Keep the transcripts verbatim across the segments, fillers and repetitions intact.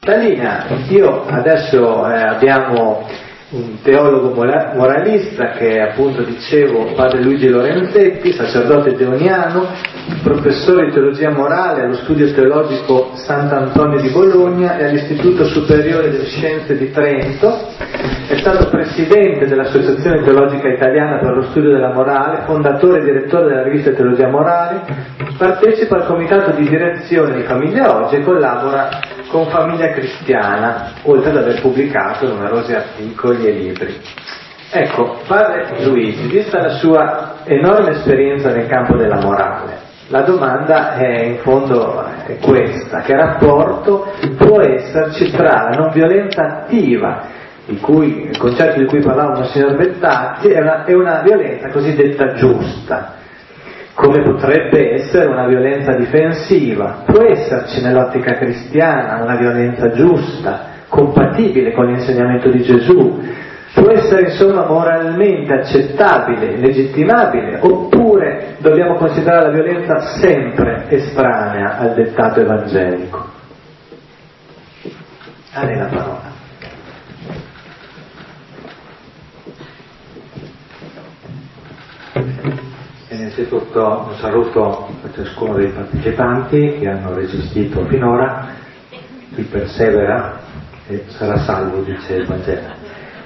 La linea, io adesso eh, abbiamo un teologo moralista che appunto dicevo padre Luigi Lorenzetti, sacerdote deoniano, professore di teologia morale allo studio teologico Sant'Antonio di Bologna e all'Istituto Superiore delle Scienze di Trento. È stato presidente dell'Associazione Teologica Italiana per lo Studio della Morale, fondatore e direttore della rivista Teologia Morale, partecipa al comitato di direzione di Famiglia Oggi e collabora con Famiglia Cristiana, oltre ad aver pubblicato numerosi articoli e libri. Ecco, padre Luigi, vista la sua enorme esperienza nel campo della morale, la domanda è in fondo è questa: che rapporto può esserci tra la non violenza attiva, di cui, il concetto di cui parlava Monsignor Bettazzi, è una, è una violenza cosiddetta giusta, come potrebbe essere una violenza difensiva? Può esserci nell'ottica cristiana una violenza giusta, compatibile con l'insegnamento di Gesù? Può essere insomma moralmente accettabile, legittimabile, oppure dobbiamo considerare la violenza sempre estranea al dettato evangelico? A lei la parola. Innanzitutto un saluto a ciascuno dei partecipanti che hanno resistito finora. Chi persevera e sarà salvo, dice il Vangelo.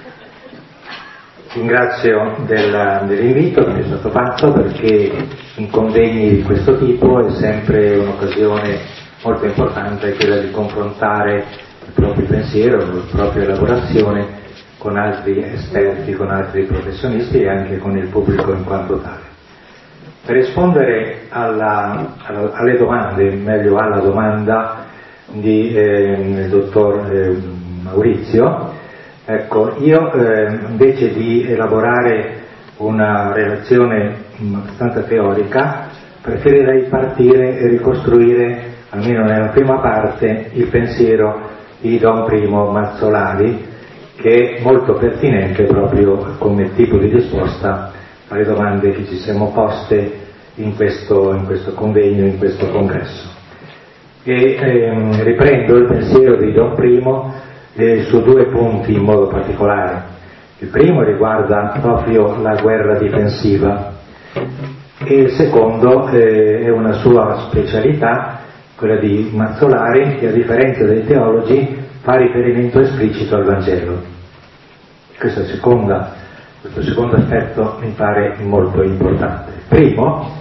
Ringrazio del, dell'invito che mi è stato fatto, perché in convegni di questo tipo è sempre un'occasione molto importante, quella di confrontare il proprio pensiero, la propria elaborazione con altri esperti, con altri professionisti e anche con il pubblico in quanto tale. Per rispondere alla, alla, alle domande, meglio alla domanda di eh, il dottor eh, Maurizio, ecco, io eh, invece di elaborare una relazione abbastanza teorica, preferirei partire e ricostruire, almeno nella prima parte, il pensiero di Don Primo Mazzolari, che è molto pertinente proprio come tipo di risposta alle domande che ci siamo poste in questo, in questo convegno, in questo congresso. E ehm, riprendo il pensiero di Don Primo eh, su due punti in modo particolare. Il primo riguarda proprio la guerra difensiva e il secondo eh, è una sua specialità, quella di Mazzolari, che a differenza dei teologi fa riferimento esplicito al Vangelo. Questa seconda Questo secondo aspetto mi pare molto importante. Primo,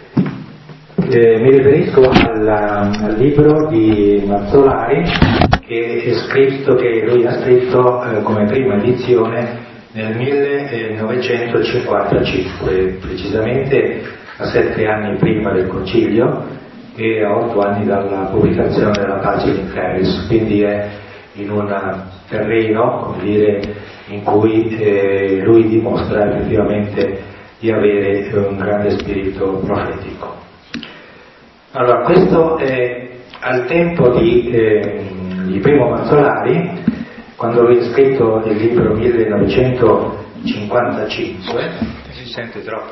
eh, mi riferisco al, al libro di Mazzolari che, è scritto, che lui ha scritto eh, come prima edizione nel millenovecentocinquantacinque, precisamente a sette anni prima del Concilio e a otto anni dalla pubblicazione della Pagina in Ferris, quindi è in un terreno, come dire, in cui eh, lui dimostra effettivamente di avere un grande spirito profetico. Allora, questo è al tempo di, eh, di Primo Mazzolari, quando lui ha scritto il libro millenovecentocinquantacinque, si sente troppo,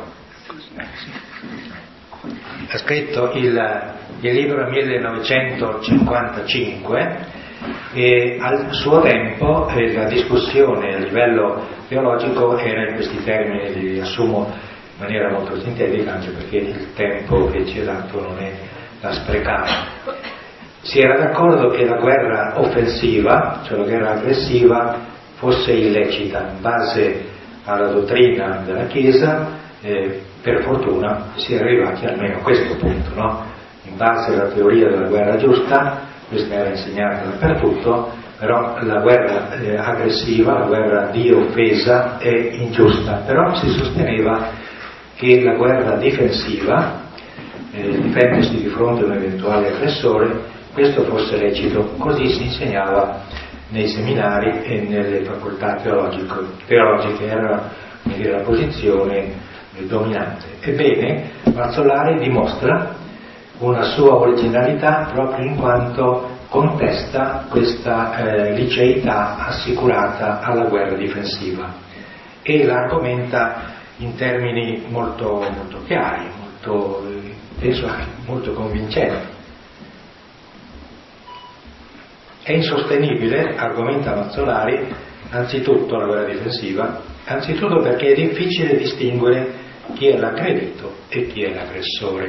ha scritto il, il libro millenovecentocinquantacinque, e al suo tempo eh, la discussione a livello teologico era in questi termini, li riassumo in maniera molto sintetica anche perché il tempo che ci è dato non è da sprecare. Si era d'accordo che la guerra offensiva, cioè la guerra aggressiva, fosse illecita in base alla dottrina della Chiesa. Eh, per fortuna si è arrivati almeno a questo punto, no? In base alla teoria della guerra giusta, questa era insegnata dappertutto, però la guerra eh, aggressiva, la guerra di offesa è ingiusta. Però si sosteneva che la guerra difensiva, eh, difendersi di fronte a un eventuale aggressore, questo fosse lecito. Così si insegnava nei seminari e nelle facoltà teologiche, teologiche era dire, la posizione eh, dominante. Ebbene, Mazzolari dimostra una sua originalità proprio in quanto contesta questa eh, liceità assicurata alla guerra difensiva e la argomenta in termini molto, molto chiari, molto, penso anche molto convincenti. È insostenibile, argomenta Mazzolari, anzitutto la guerra difensiva, anzitutto perché è difficile distinguere chi è l'aggredito e chi è l'aggressore.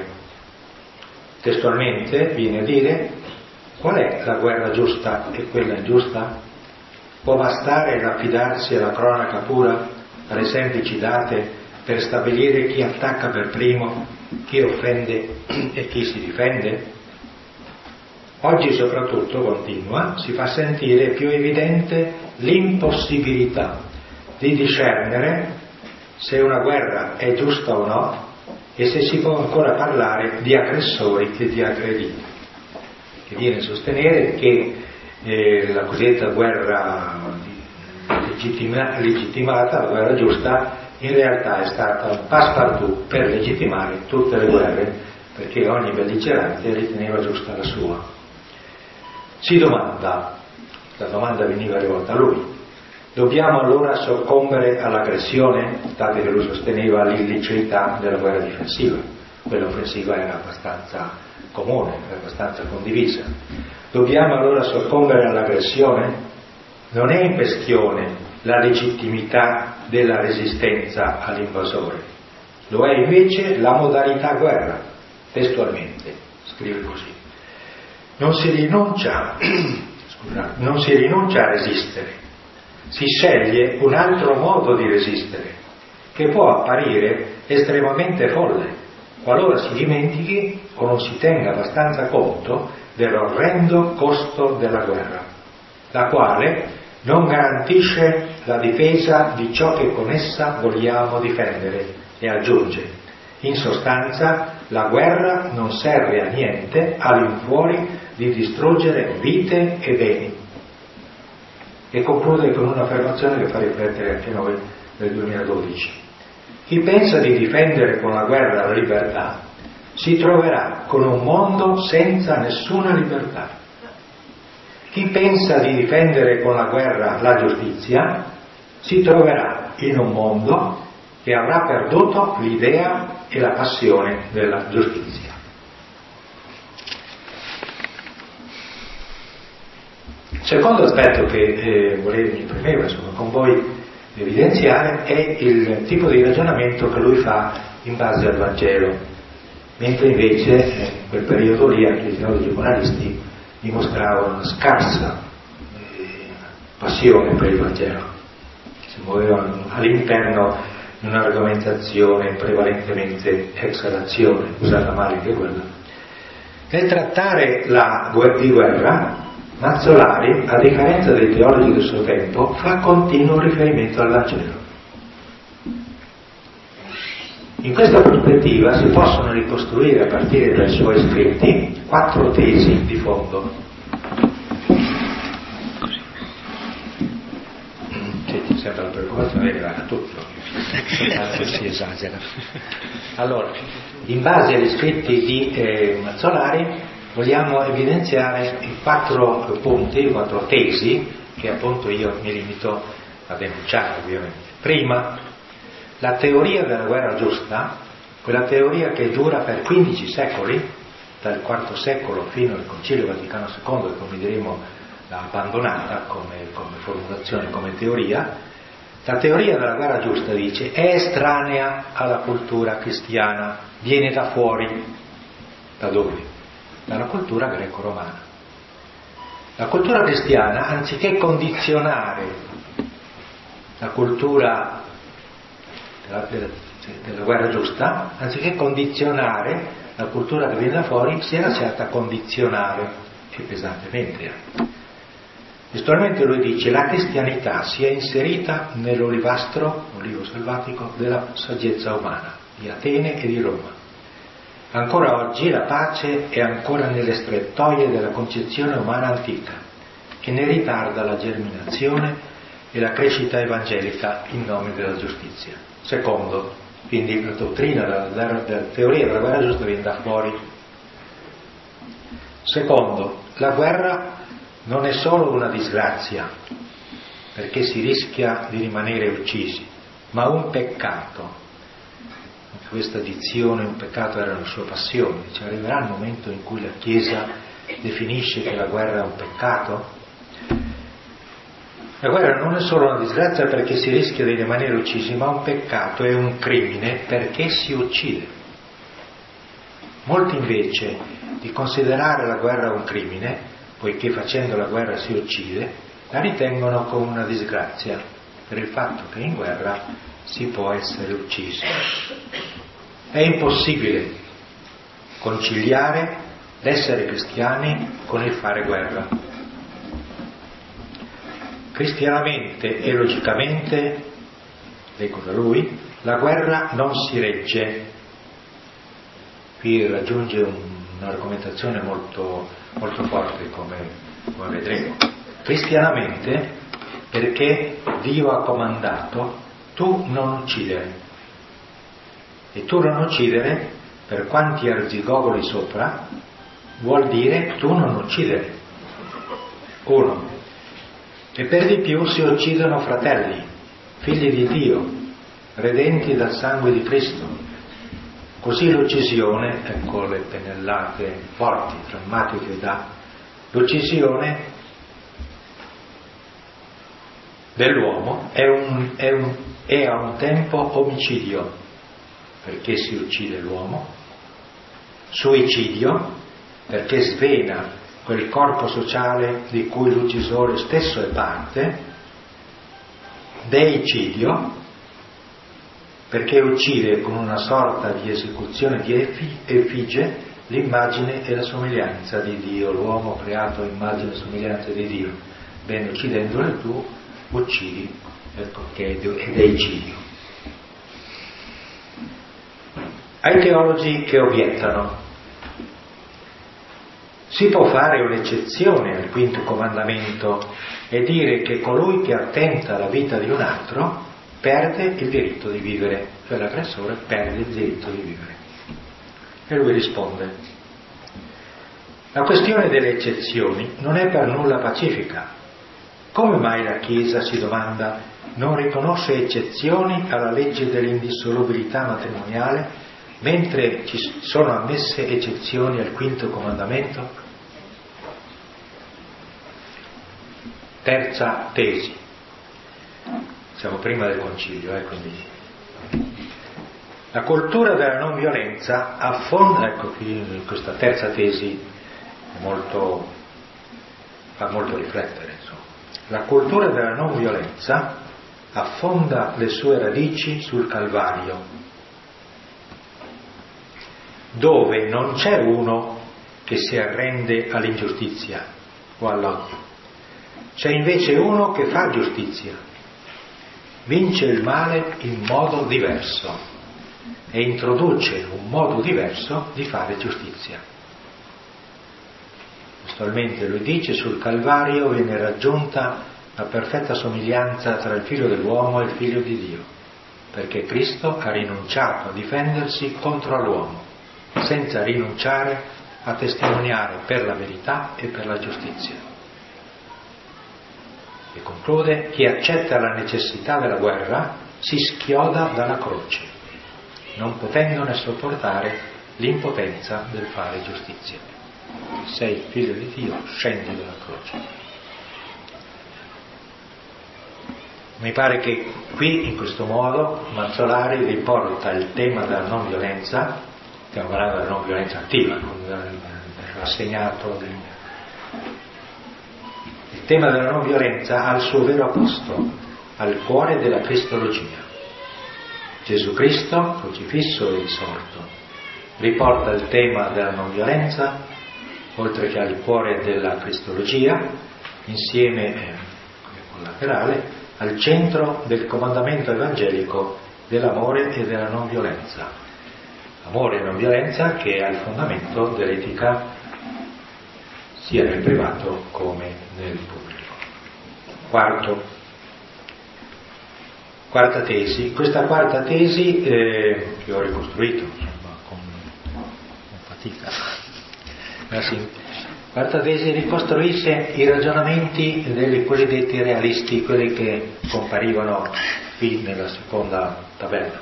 Testualmente viene a dire: qual è la guerra giusta e quella ingiusta? Può bastare affidarsi alla cronaca pura, alle semplici date, per stabilire chi attacca per primo, chi offende e chi si difende? Oggi soprattutto, continua, si fa sentire più evidente l'impossibilità di discernere se una guerra è giusta o no e se si può ancora parlare di aggressori e di aggrediti, che viene a sostenere che eh, la cosiddetta guerra legittima, legittimata, la guerra giusta, in realtà è stata un passepartout per legittimare tutte le guerre, perché ogni belligerante riteneva giusta la sua. Si domanda, la domanda veniva rivolta a lui: dobbiamo allora soccombere all'aggressione, dato che lui sosteneva l'illiceità della guerra difensiva? Quella offensiva era abbastanza comune, era abbastanza condivisa. Dobbiamo allora soccombere all'aggressione? Non è in questione la legittimità della resistenza all'invasore, lo è invece la modalità guerra. Testualmente scrive così: non si rinuncia, scusa, non si rinuncia a resistere, si sceglie un altro modo di resistere, che può apparire estremamente folle, qualora si dimentichi o non si tenga abbastanza conto dell'orrendo costo della guerra, la quale non garantisce la difesa di ciò che con essa vogliamo difendere, e aggiunge: in sostanza la guerra non serve a niente all'infuori di distruggere vite e beni. E conclude con un'affermazione che fa riflettere anche noi nel duemiladodici: chi pensa di difendere con la guerra la libertà si troverà con un mondo senza nessuna libertà. Chi pensa di difendere con la guerra la giustizia si troverà in un mondo che avrà perduto l'idea e la passione della giustizia. Il secondo aspetto che eh, volevo, mi premeva insomma, con voi evidenziare è il tipo di ragionamento che lui fa in base al Vangelo, mentre invece eh, in quel periodo lì anche i teologi moralisti dimostravano una scarsa eh, passione per il Vangelo, si muovevano all'interno di un'argomentazione prevalentemente exalazione, usata male anche quella. Nel trattare la guerra di guerra, Mazzolari, a differenza dei teologi del suo tempo, fa continuo riferimento al Vangelo. In questa prospettiva si possono ricostruire a partire dai suoi scritti quattro tesi di fondo. Sì, ti sembra la preoccupazione che va a tutto, anche si esagera. Allora, in base agli scritti di eh, Mazzolari, vogliamo evidenziare i quattro punti, i quattro tesi che appunto io mi limito a denunciare ovviamente. Prima, la teoria della guerra giusta, quella teoria che dura per quindici secoli, dal quarto secolo fino al Concilio Vaticano secondo, che come diremo l'ha abbandonata come, come formulazione, come teoria. La teoria della guerra giusta, dice, è estranea alla cultura cristiana, viene da fuori. Da dove? Dalla cultura greco-romana. La cultura cristiana, anziché condizionare la cultura della, della, della guerra giusta, anziché condizionare la cultura che viene da fuori, si è lasciata condizionare, e pesantemente. Testualmente lui dice: la cristianità si è inserita nell'olivastro, olivo selvatico, della saggezza umana, di Atene e di Roma. Ancora oggi la pace è ancora nelle strettoie della concezione umana antica, che ne ritarda la germinazione e la crescita evangelica in nome della giustizia. Secondo, quindi la dottrina della, della, della teoria della guerra giusta viene da fuori. Secondo, la guerra non è solo una disgrazia, perché si rischia di rimanere uccisi, ma un peccato. Questa dizione, un peccato, era la sua passione. Cioè, arriverà il momento in cui la Chiesa definisce che la guerra è un peccato? La guerra non è solo una disgrazia perché si rischia di rimanere uccisi, ma un peccato, è un crimine perché si uccide. Molti invece di considerare la guerra un crimine, poiché facendo la guerra si uccide, la ritengono come una disgrazia per il fatto che in guerra si può essere uccisi. È impossibile conciliare l'essere cristiani con il fare guerra. Cristianamente e logicamente, leggo da lui, la guerra non si regge. Qui raggiunge un, un'argomentazione molto, molto forte, come, come vedremo. Cristianamente, perché Dio ha comandato tu non uccidere. E tu non uccidere, per quanti arzigogoli sopra, vuol dire tu non uccidere. Uno. E per di più si uccidono fratelli, figli di Dio, redenti dal sangue di Cristo. Così l'uccisione, ecco le pennellate forti, drammatiche da l'uccisione dell'uomo è, un, è, un, è a un tempo omicidio, perché si uccide l'uomo, suicidio, perché svena quel corpo sociale di cui l'uccisore stesso è parte, deicidio, perché uccide con una sorta di esecuzione di effigie l'immagine e la somiglianza di Dio, l'uomo creato a immagine e somiglianza di Dio. Bene, uccidendolo tu uccidi, ecco che è deicidio. Ai teologi che obiettano: si può fare un'eccezione al quinto comandamento e dire che colui che attenta alla vita di un altro perde il diritto di vivere, cioè l'aggressore perde il diritto di vivere. E lui risponde: la questione delle eccezioni non è per nulla pacifica. Come mai la Chiesa, si domanda, non riconosce eccezioni alla legge dell'indissolubilità matrimoniale, mentre ci sono ammesse eccezioni al quinto comandamento? Terza tesi. Siamo prima del concilio, eh, quindi. La cultura della non violenza affonda, ecco qui questa terza tesi è molto, fa molto riflettere, insomma. La cultura della non violenza affonda le sue radici sul Calvario, dove non c'è uno che si arrende all'ingiustizia o all'odio, c'è invece uno che fa giustizia, vince il male in modo diverso e introduce un modo diverso di fare giustizia. Testualmente lui dice: sul Calvario viene raggiunta la perfetta somiglianza tra il figlio dell'uomo e il figlio di Dio, perché Cristo ha rinunciato a difendersi contro l'uomo, senza rinunciare a testimoniare per la verità e per la giustizia. E conclude: chi accetta la necessità della guerra si schioda dalla croce, non potendone sopportare l'impotenza del fare giustizia. Sei figlio di Dio, scendi dalla croce. Mi pare che qui, in questo modo, Mazzolari riporta il tema della non violenza, stiamo parlando della non violenza attiva, con l'assegnato di... il tema della non violenza al suo vero posto, al cuore della cristologia. Gesù Cristo, crocifisso e risorto, riporta il tema della non violenza, oltre che al cuore della cristologia, insieme, eh, come collaterale, al centro del comandamento evangelico dell'amore e della non violenza. Amore e non violenza che è al fondamento dell'etica sia nel privato come nel pubblico. Quarto, quarta tesi. Questa quarta tesi eh, che ho ricostruito, insomma, con, con fatica. La quarta tesi ricostruisce i ragionamenti dei cosiddetti realisti, quelli che comparivano qui nella seconda tabella.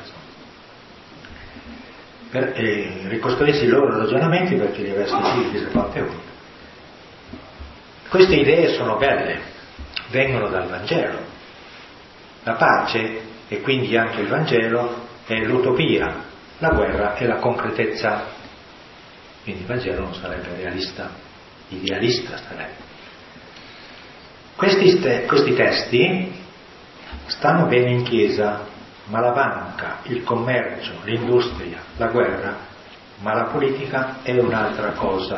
Per eh, ricostruisce i loro ragionamenti, perché li aveva sentiti chissà quante volte. Queste idee sono belle, vengono dal Vangelo. La pace, e quindi anche il Vangelo, è l'utopia, la guerra è la concretezza. Quindi il Vangelo non sarebbe realista, idealista sarebbe. Questi, ste, questi testi stanno bene in chiesa, ma la banca, il commercio, l'industria, la guerra, ma la politica è un'altra cosa.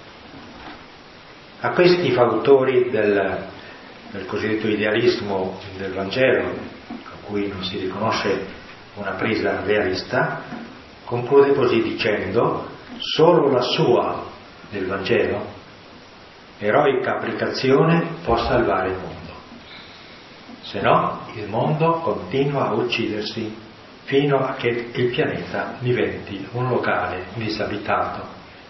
A questi fautori del, del cosiddetto idealismo del Vangelo, a cui non si riconosce una presa realista, conclude così dicendo: solo la sua, del Vangelo, eroica applicazione può salvare il mondo, se no il mondo continua a uccidersi fino a che il pianeta diventi un locale disabitato.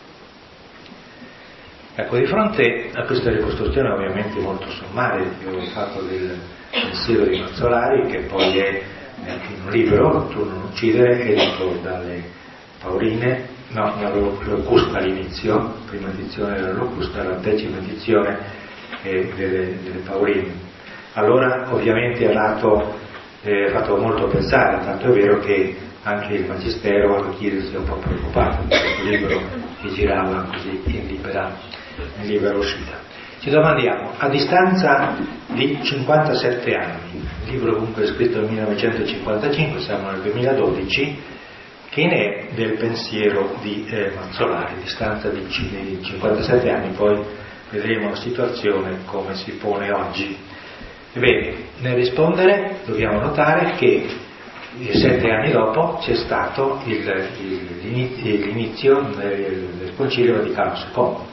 Ecco, di fronte a questa ricostruzione ovviamente molto sommaria che ho fatto del pensiero di Mazzolari, che poi è in un libro, Tu non uccidere, edito dalle Pauline, no, la Locusta all'inizio, prima edizione della Locusta, la decima edizione eh, delle, delle Pauline. Allora ovviamente ha dato, eh, fatto molto pensare, tanto è vero che anche il Magistero alla Chiesa si è un po' preoccupato di questo libro che girava così in libera, in libera uscita. Ci domandiamo, a distanza di cinquantasette anni, il libro comunque è scritto nel millenovecentocinquantacinque, siamo nel duemiladodici, che ne è del pensiero di eh, Mazzolari, a distanza di, di cinquantasette anni, poi vedremo la situazione come si pone oggi. Ebbene, nel rispondere dobbiamo notare che sette anni dopo c'è stato il, il, l'inizio del, del Concilio Vaticano secondo,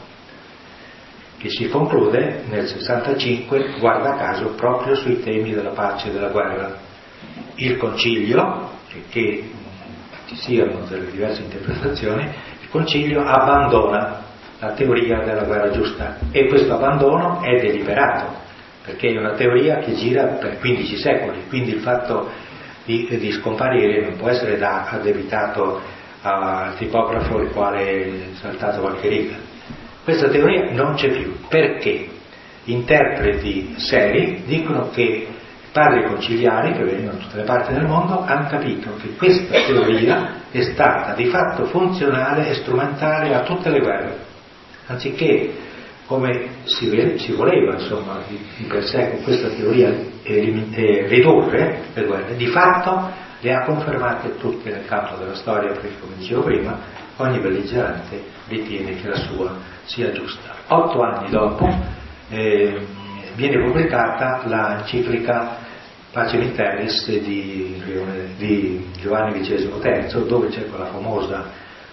che si conclude nel sessantacinque, guarda caso, proprio sui temi della pace e della guerra. Il Concilio, che, che ci siano delle diverse interpretazioni, il Concilio abbandona la teoria della guerra giusta, e questo abbandono è deliberato, perché è una teoria che gira per quindici secoli, quindi il fatto di, di scomparire non può essere da, addebitato al tipografo il quale è saltato qualche riga. Questa teoria non c'è più, perché interpreti seri dicono che i padri conciliari, che vengono da tutte le parti del mondo, hanno capito che questa teoria è stata di fatto funzionale e strumentale a tutte le guerre, anziché, come si, si voleva insomma di, di per sé con questa teoria elim, eh, ridurre le guerre, di fatto le ha confermate tutte nel campo della storia, perché come dicevo prima ogni belligerante ritiene che la sua sia giusta. Otto anni dopo eh, viene pubblicata l'enciclica Pacem in Terris di, di Giovanni ventiseiesimo terzo, dove c'è quella famosa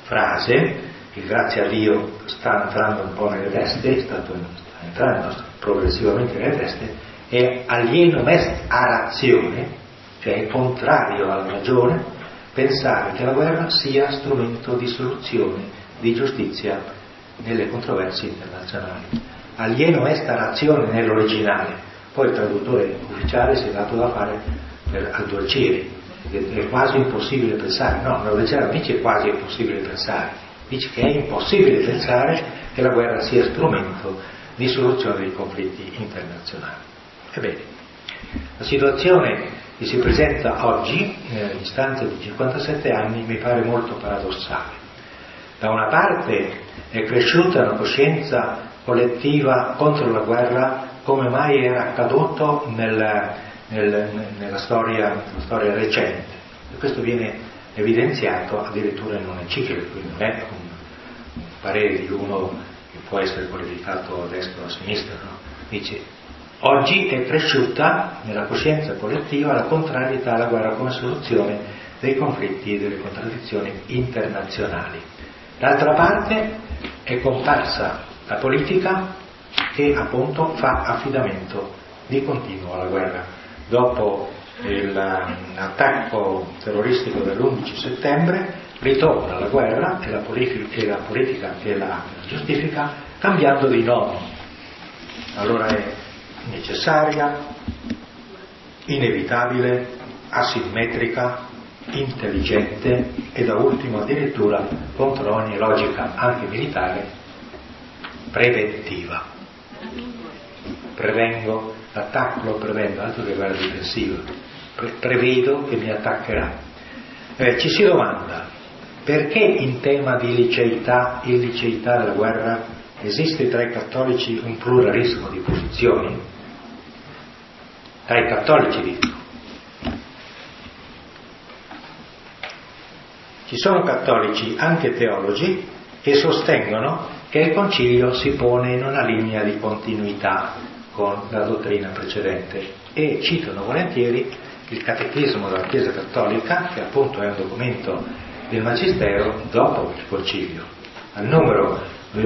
frase che grazie a Dio sta entrando un po' nelle teste, sta entrando progressivamente nelle teste, è alienum est a razione, cioè è contrario alla ragione, pensare che la guerra sia strumento di soluzione, di giustizia nelle controversie internazionali. Alienum est a razione nell'originale, poi il traduttore ufficiale si è dato da fare per addolcire, è quasi impossibile pensare, no, l'originale non dice quasi impossibile pensare, dice che è impossibile pensare che la guerra sia strumento di soluzione dei conflitti internazionali. Ebbene, la situazione che si presenta oggi, a distanza di cinquantasette anni, mi pare molto paradossale. Da una parte è cresciuta una coscienza collettiva contro la guerra come mai era accaduto nel, nel, nella, storia, nella storia recente, e questo viene evidenziato addirittura in un'enciclica, quindi non è un, un parere di uno che può essere qualificato a destra o a sinistra, no? Dice: oggi è cresciuta nella coscienza collettiva la contrarietà alla guerra come soluzione dei conflitti e delle contraddizioni internazionali. D'altra parte è comparsa la politica che appunto fa affidamento di continuo alla guerra. Dopo l'attacco terroristico dell'undici settembre ritorna la guerra e la politica, e la politica che la giustifica cambiando di nome. Allora è necessaria, inevitabile, asimmetrica, intelligente e da ultimo addirittura contro ogni logica anche militare preventiva. Prevengo l'attacco lo prevendo, altro che guerra difensiva, Pre- prevedo che mi attaccherà. Eh, ci si domanda perché in tema di liceità e illiceità della guerra esiste tra i cattolici un pluralismo di posizioni? Tra i cattolici dico. Ci sono cattolici, anche teologi, che sostengono che il concilio si pone in una linea di continuità con la dottrina precedente e citano volentieri il Catechismo della Chiesa Cattolica, che appunto è un documento del Magistero dopo il concilio. Al numero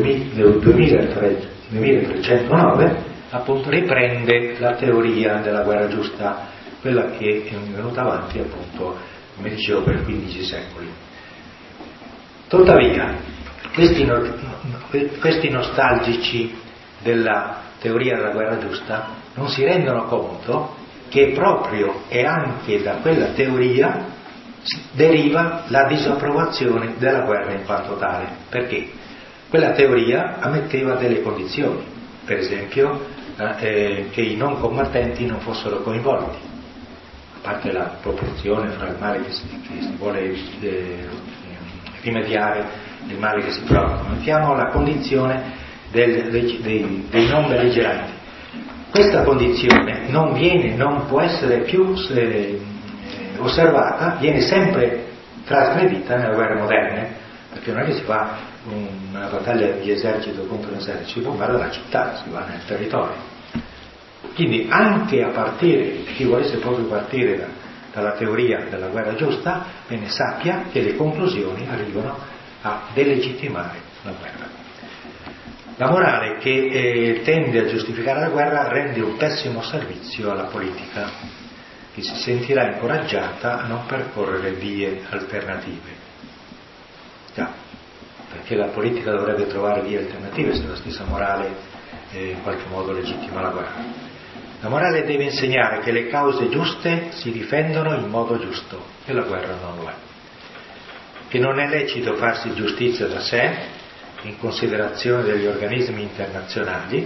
duemilatrecentonove appunto riprende la teoria della guerra giusta, quella che è venuta avanti appunto, come dicevo, per quindici secoli. Tuttavia, questi, questi nostalgici della teoria della guerra giusta non si rendono conto che proprio e anche da quella teoria deriva la disapprovazione della guerra in quanto tale. Perché? Quella teoria ammetteva delle condizioni, per esempio eh, che i non combattenti non fossero coinvolti, a parte la proporzione fra il male che si, che si vuole eh, rimediare il male che si provoca. Mettiamo la condizione del, dei, dei, dei non belligeranti. Questa condizione non viene, non può essere più eh, osservata, viene sempre trasgredita nelle guerre moderne, perché non è che si fa una battaglia di esercito contro un esercito, si bombarda la città, si va nel territorio. Quindi anche a partire, chi volesse proprio partire da, dalla teoria della guerra giusta, bene sappia che le conclusioni arrivano a delegittimare la guerra. La morale che eh, tende a giustificare la guerra rende un pessimo servizio alla politica, che si sentirà incoraggiata a non percorrere vie alternative. Già, perché la politica dovrebbe trovare vie alternative se la stessa morale eh, in qualche modo legittima la guerra. La morale deve insegnare che le cause giuste si difendono in modo giusto e la guerra non lo è. Che non è lecito farsi giustizia da sé in considerazione degli organismi internazionali,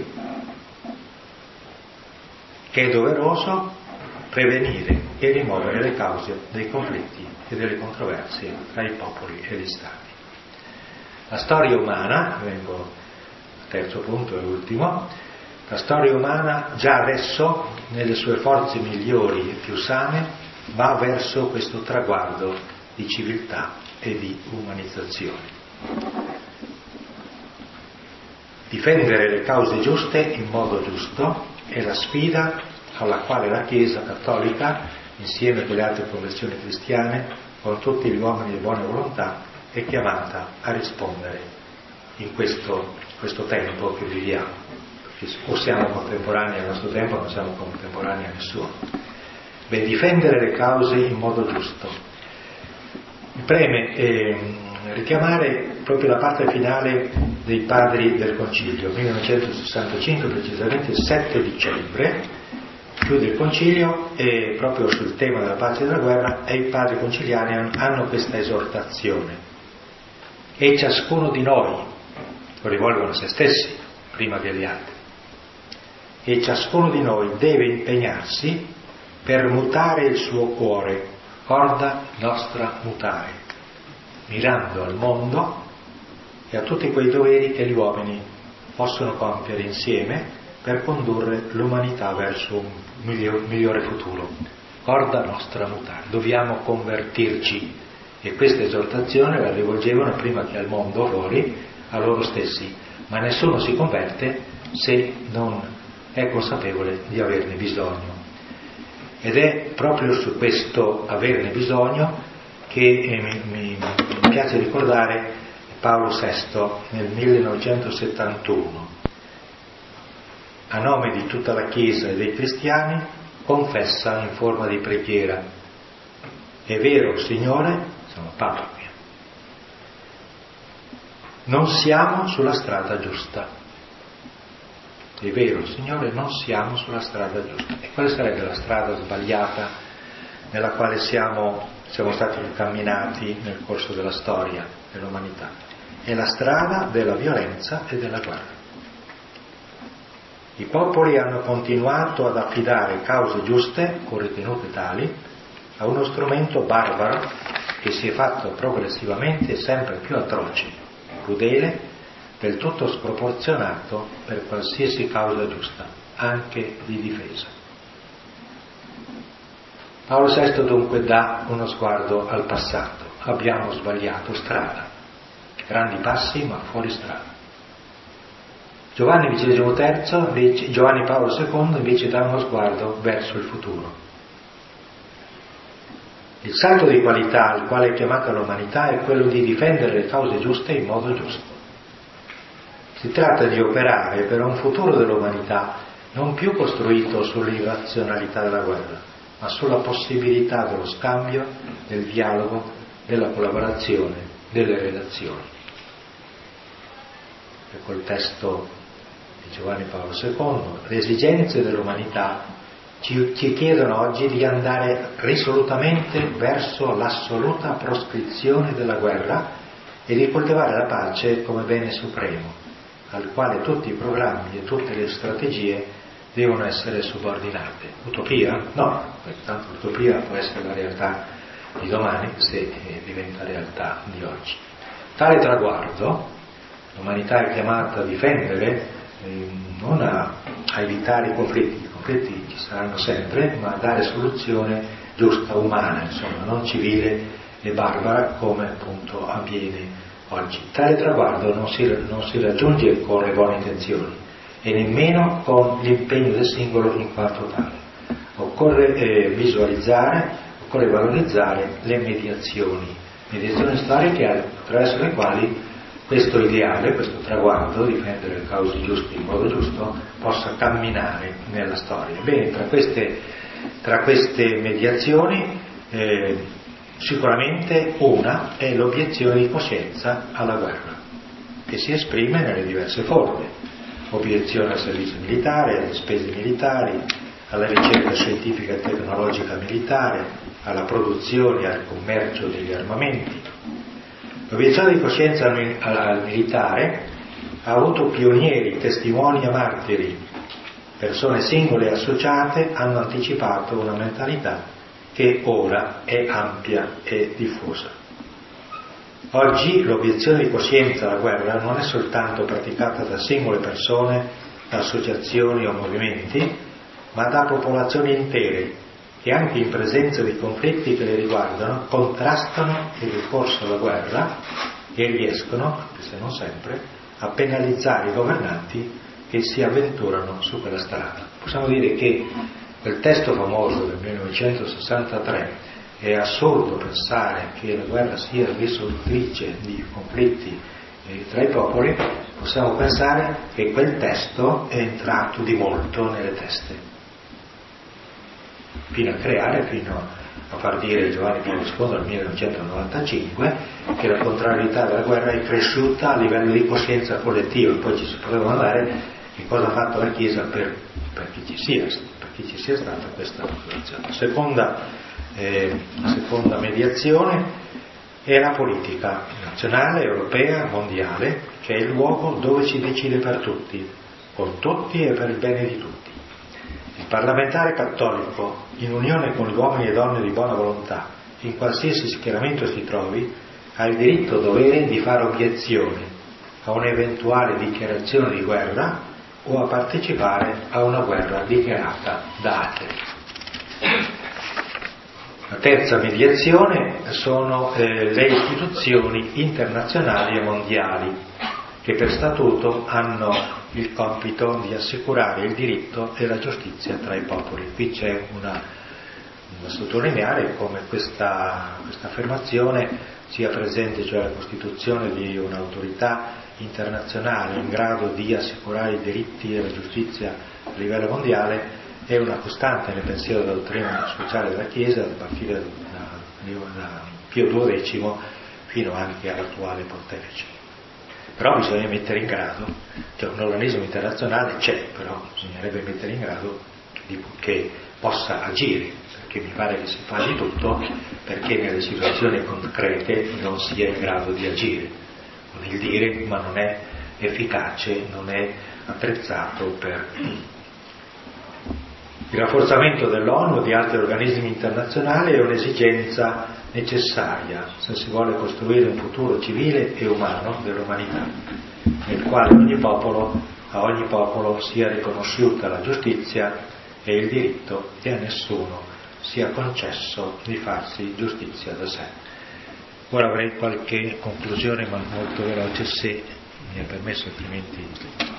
che è doveroso prevenire e rimuovere le cause dei conflitti e delle controversie tra i popoli e gli stati. La storia umana, vengo al terzo punto e ultimo, la storia umana già adesso, nelle sue forze migliori e più sane, va verso questo traguardo di civiltà e di umanizzazione. Difendere le cause giuste in modo giusto è la sfida alla quale la Chiesa cattolica, insieme con le altre confessioni cristiane, con tutti gli uomini di buona volontà, è chiamata a rispondere in questo, questo tempo che viviamo. Perché o siamo contemporanei al nostro tempo o non siamo contemporanei a nessuno. Beh, difendere le cause in modo giusto. Mi preme eh, richiamare proprio la parte finale dei padri del concilio, millenovecentosessantacinque, precisamente il sette dicembre, chiude il concilio e proprio sul tema della pace e della guerra, e i padri conciliari hanno questa esortazione. E ciascuno di noi, lo rivolgono a se stessi prima che agli altri, e ciascuno di noi deve impegnarsi per mutare il suo cuore, corda nostra mutare, mirando al mondo e a tutti quei doveri che gli uomini possono compiere insieme per condurre l'umanità verso un miglior, migliore futuro. Corda nostra mutare, dobbiamo convertirci, e questa esortazione la rivolgevano prima che al mondo fuori, a loro stessi, ma nessuno si converte se non è consapevole di averne bisogno. Ed è proprio su questo averne bisogno che eh, mi, mi, mi piace ricordare Paolo sesto nel millenovecentosettantuno, a nome di tutta la Chiesa e dei cristiani, confessa in forma di preghiera: è vero, Signore, sono Papa qui, non siamo sulla strada giusta. È vero, Signore, non siamo sulla strada giusta. E quale sarebbe la strada sbagliata nella quale siamo, siamo stati incamminati nel corso della storia dell'umanità? È la strada della violenza e della guerra. I popoli hanno continuato ad affidare cause giuste, o ritenute tali, a uno strumento barbaro che si è fatto progressivamente sempre più atroce, crudele, del tutto sproporzionato per qualsiasi causa giusta, anche di difesa. Paolo sesto dunque dà uno sguardo al passato. Abbiamo sbagliato strada, grandi passi ma fuori strada. Giovanni ventiseiesimo terzo, invece, Giovanni Paolo secondo invece dà uno sguardo verso il futuro. Il salto di qualità al quale è chiamata l'umanità è quello di difendere le cause giuste in modo giusto. Si tratta di operare per un futuro dell'umanità non più costruito sull'irrazionalità della guerra, ma sulla possibilità dello scambio, del dialogo, della collaborazione, delle relazioni. Ecco il testo di Giovanni Paolo secondo. Le esigenze dell'umanità ci, ci chiedono oggi di andare risolutamente verso l'assoluta proscrizione della guerra e di coltivare la pace come bene supremo, al quale tutti i programmi e tutte le strategie devono essere subordinate. Utopia? No, tanto l'utopia può essere la realtà di domani se diventa realtà di oggi. Tale traguardo l'umanità è chiamata a difendere, eh, non a, a evitare i conflitti, i conflitti ci saranno sempre, ma a dare soluzione giusta, umana, insomma, non civile e barbara come appunto avviene oggi. Tale traguardo non si, non si raggiunge con le buone intenzioni e nemmeno con l'impegno del singolo in quanto tale. Occorre eh, visualizzare, occorre valorizzare le mediazioni, mediazioni storiche attraverso le quali questo ideale, questo traguardo, difendere le cause giuste in modo giusto, possa camminare nella storia. Bene, tra queste, tra queste mediazioni eh, sicuramente una è l'obiezione di coscienza alla guerra, che si esprime nelle diverse forme. Obiezione al servizio militare, alle spese militari, alla ricerca scientifica e tecnologica militare, alla produzione e al commercio degli armamenti. L'obiezione di coscienza al militare ha avuto pionieri, testimoni e martiri. Persone singole e associate hanno anticipato una mentalità che ora è ampia e diffusa. Oggi l'obiezione di coscienza alla guerra non è soltanto praticata da singole persone, da associazioni o movimenti, ma da popolazioni intere che anche in presenza di conflitti che le riguardano contrastano il ricorso alla guerra e riescono, anche se non sempre, a penalizzare i governanti che si avventurano su quella strada. Possiamo dire che quel testo famoso del millenovecentosessantatré è assurdo pensare che la guerra sia risolutrice di conflitti tra i popoli, possiamo pensare che quel testo è entrato di molto nelle teste, fino a creare, fino a far dire Giovanni Paolo secondo nel millenovecentonovantacinque che la contrarietà della guerra è cresciuta a livello di coscienza collettiva. Poi ci si poteva andare che cosa ha fatto la Chiesa per, per, che, ci sia, per che ci sia stata questa popolazione. Seconda Eh, la seconda mediazione è la politica nazionale, europea, mondiale, che è il luogo dove si decide per tutti, con tutti e per il bene di tutti. Il parlamentare cattolico, in unione con gli uomini e donne di buona volontà, in qualsiasi schieramento si trovi, ha il diritto dovere di fare obiezione a un'eventuale dichiarazione di guerra o a partecipare a una guerra dichiarata da altri. La terza mediazione sono eh, le istituzioni internazionali e mondiali che per statuto hanno il compito di assicurare il diritto e la giustizia tra i popoli. Qui c'è una, da sottolineare come questa, questa affermazione sia presente, cioè la costituzione di un'autorità internazionale in grado di assicurare i diritti e la giustizia a livello mondiale è una costante nel pensiero della dottrina sociale della Chiesa a partire da, da Pio duodecimo fino anche all'attuale Pontefice. Però bisogna mettere in grado, cioè un organismo internazionale c'è, però bisognerebbe mettere in grado di, che possa agire, perché mi pare che si fa di tutto perché nelle situazioni concrete non sia in grado di agire, con il dire ma non è efficace, non è attrezzato per il rafforzamento dell'ONU e di altri organismi internazionali. È un'esigenza necessaria se si vuole costruire un futuro civile e umano dell'umanità, nel quale ogni popolo, a ogni popolo sia riconosciuta la giustizia e il diritto che a nessuno sia concesso di farsi giustizia da sé. Ora avrei qualche conclusione, ma molto veloce, se mi è permesso, altrimenti.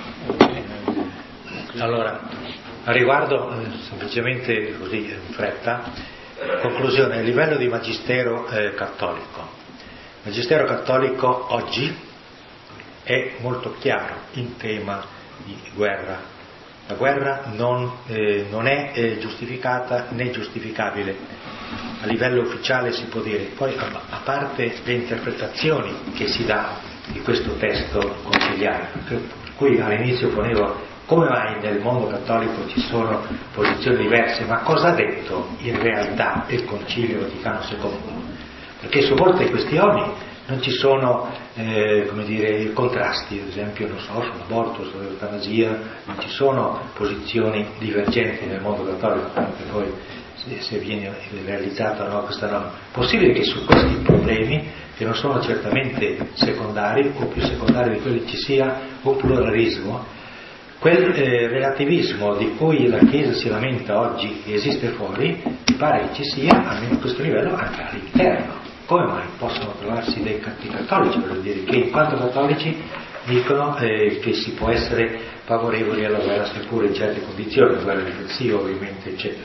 Allora, a riguardo, eh, semplicemente così in fretta, conclusione, a livello di magistero eh, cattolico. Il magistero cattolico oggi è molto chiaro in tema di guerra. La guerra non, eh, non è eh, giustificata né giustificabile. A livello ufficiale si può dire, poi a, a parte le interpretazioni che si dà di questo testo conciliare, per cui all'inizio ponevo come mai nel mondo cattolico ci sono posizioni diverse, ma cosa ha detto in realtà il Concilio Vaticano secondo? Perché su molte questioni non ci sono eh, come dire, contrasti, ad esempio non so, sull'aborto, sull'eutanasia, non ci sono posizioni divergenti nel mondo cattolico, anche poi se, se viene realizzata o no questa norma. Possibile che su questi problemi, che non sono certamente secondari, o più secondari di quelli, ci sia un pluralismo. Quel eh, relativismo di cui la Chiesa si lamenta oggi che esiste fuori, mi pare che ci sia, almeno a questo livello, anche all'interno. Come mai possono trovarsi dei cattolici, voglio dire, che in quanto cattolici dicono eh, che si può essere favorevoli alla guerra, seppure in certe condizioni, la guerra difensiva ovviamente, eccetera.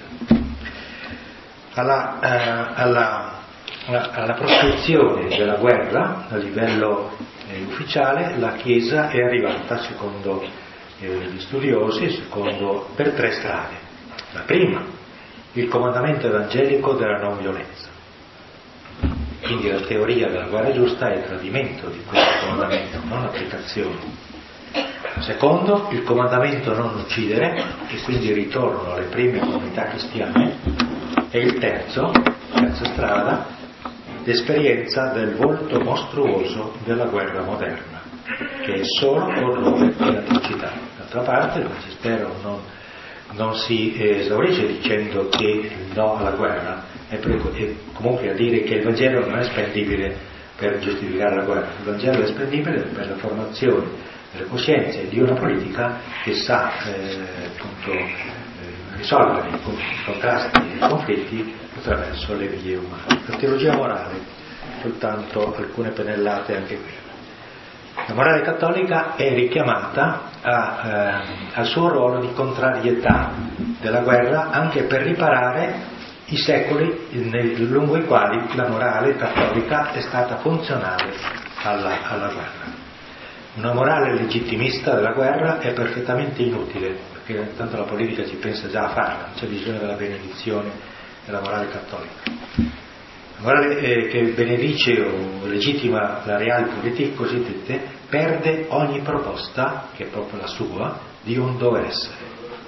Alla, eh, alla, alla proscrizione della guerra a livello eh, ufficiale, la Chiesa è arrivata, secondo gli studiosi, secondo, per tre strade. La prima, il comandamento evangelico della non violenza. Quindi la teoria della guerra giusta è il tradimento di questo comandamento, non l'applicazione. Secondo, il comandamento non uccidere, e quindi il ritorno alle prime comunità cristiane. E il terzo, terza strada, l'esperienza del volto mostruoso della guerra moderna, che è solo orrore e atrocità. D'altra parte il Magistero non, non si esaurisce dicendo che il no alla guerra è, pre- è comunque a dire che il Vangelo non è spendibile per giustificare la guerra. Il Vangelo è spendibile per la formazione delle coscienze di una politica che sa eh, appunto eh, risolvere i contrasti e i conflitti attraverso le vie umane. La teologia morale, soltanto alcune pennellate anche qui. La morale cattolica è richiamata a, eh, al suo ruolo di contrarietà della guerra, anche per riparare i secoli nel, lungo i quali la morale cattolica è stata funzionale alla, alla guerra. Una morale legittimista della guerra è perfettamente inutile, perché tanto la politica ci pensa già a farla, non c'è bisogno della benedizione della morale cattolica. La morale eh, che benedice o legittima la realpolitik cosiddette perde ogni proposta, che è proprio la sua, di un dover essere.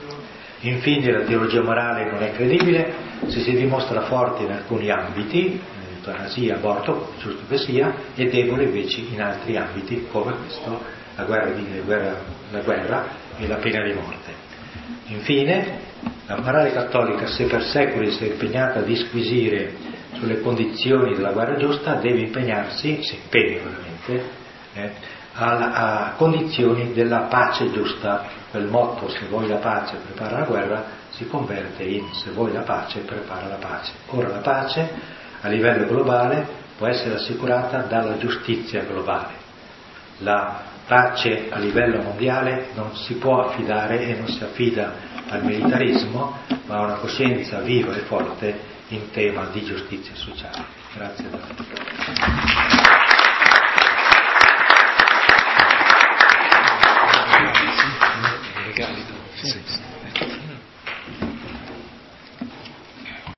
Infine la teologia morale non è credibile se si dimostra forte in alcuni ambiti, eutanasia, aborto, giusto che sia, e debole invece in altri ambiti come questo, la guerra, la guerra, la guerra e la pena di morte. Infine, la morale cattolica, se per secoli si è impegnata a disquisire sulle condizioni della guerra giusta, deve impegnarsi, si impegna veramente, eh, a, a condizioni della pace giusta. Quel motto, se vuoi la pace prepara la guerra, si converte in se vuoi la pace prepara la pace. Ora la pace a livello globale può essere assicurata dalla giustizia globale. La pace a livello mondiale non si può affidare e non si affida al militarismo, ma a una coscienza viva e forte in tema di giustizia sociale. Grazie a tutti.